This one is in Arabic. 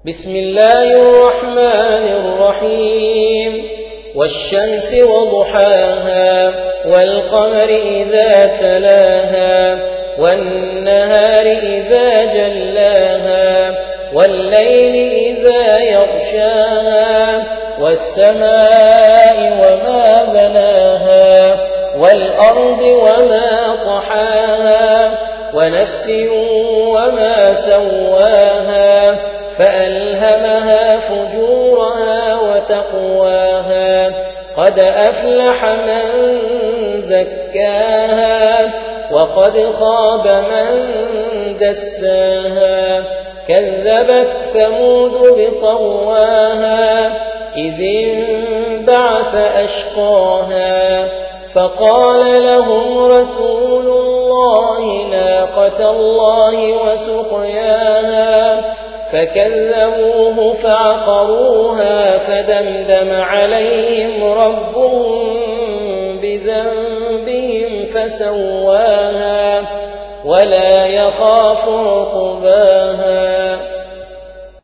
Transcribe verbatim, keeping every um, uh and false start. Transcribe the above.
بسم الله الرحمن الرحيم والشمس وضحاها والقمر إذا تلاها والنهار إذا جلاها والليل إذا يغشاها والسماء وما بناها والأرض وما طحاها ونفس وما سواها فألهمها فجورها وتقواها قد أفلح من زكاها وقد خاب من دساها كذبت ثمود بطغواها إذ انبعث أشقاها فقال لهم رسول الله ناقة الله وسقياها فكذبوه فعقروها فدمدم عليهم ربهم بذنبهم فسواها ولا يخاف عقباها.